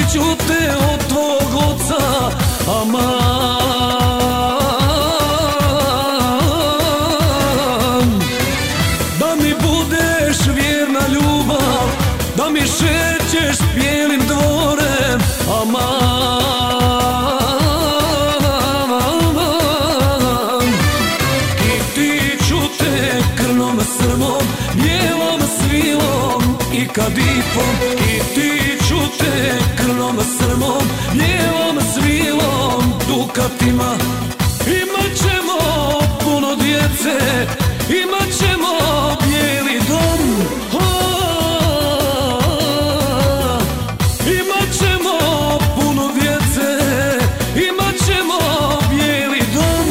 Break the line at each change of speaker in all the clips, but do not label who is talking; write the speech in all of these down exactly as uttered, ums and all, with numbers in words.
ću te od tvog oca, aman. Da mi budeš vjerna ljubav, da mi šećeš bijelim dvorem, aman. Kitit ću te krvnom srmom, bijelom svilom i kadifom. Kitit ću te krvnom srmom, bijelom svilom, dukatima. Imat ćemo puno djece, imat ćemo bijeli dom. Imat ćemo puno djece, imat ćemo bijeli dom.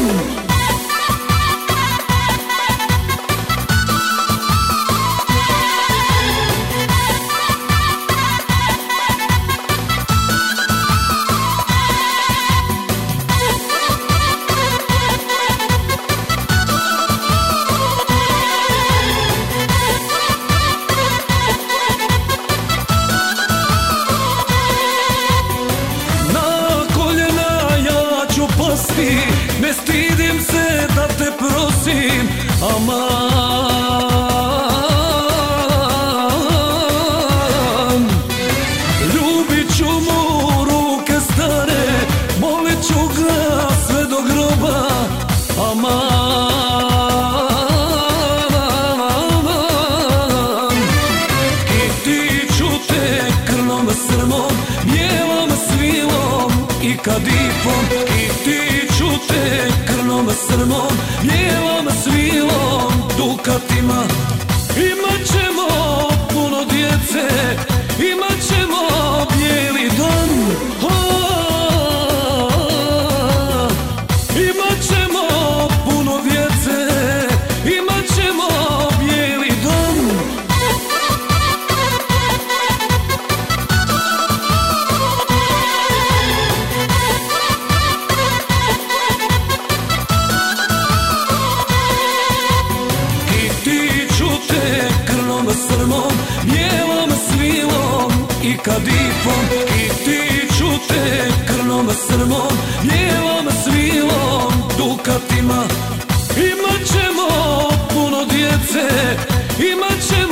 Ne stidim se da te prosim, aman. Ljubit ću mu ruke stare, molit ću ga sve do groba, aman. Kitit ću te krvnom srmom, bijelom svilom i kadifom. Kitit ću te krvnom srmom, bijelom svilom, dukatima. Imat ćemo puno djece, imat ćemo bijeli dom. Imat ćemo puno djece, imat ćemo bijeli dom. Srmom, bijelom svilom i kadifom. Kitit ću te krvnom srmom, bijelom svilom, dukatima. Imat ćemo puno djece, imat ćemo